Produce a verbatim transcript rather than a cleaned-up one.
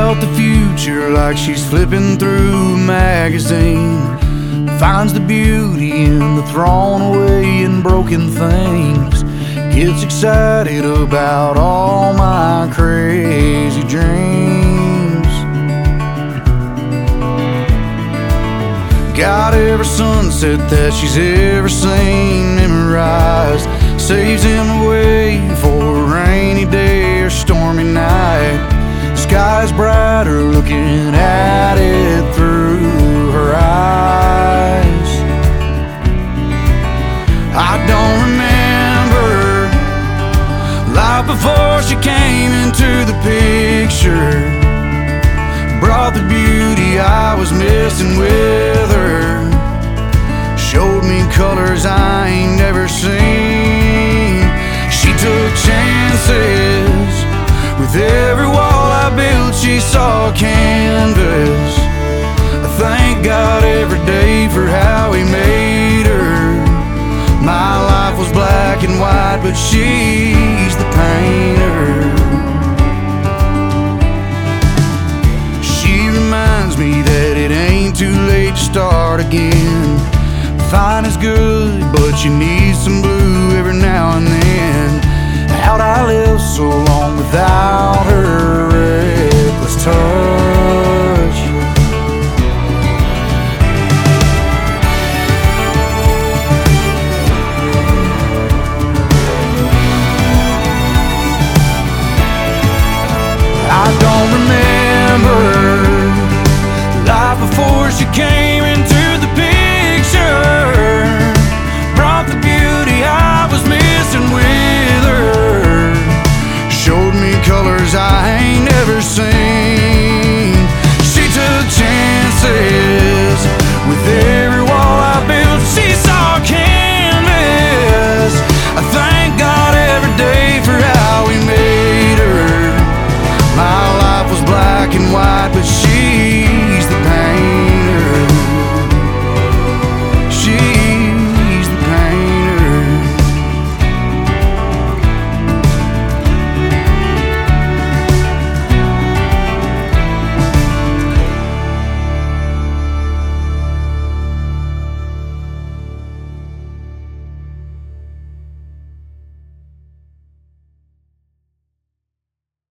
about the future like she's flipping through a magazine. Finds the beauty in the thrown away and broken things. Gets excited about all my crazy dreams. Got every sunset that she's ever seen memorized. Saves him away for a rainy day or stormy night. Sky's brighter looking at it through her eyes. I don't remember life before she came into the picture. Brought the beauty I was missing with her. Showed me colors I ain't never seen. She took chances. With every wall I built, she saw canvas. I thank God every day for how He made her. My life was black and white, but she's the painter. She reminds me that it ain't too late to start again. Fine is good, but you need some blue every now and then. How'd I live so long without her reckless touch?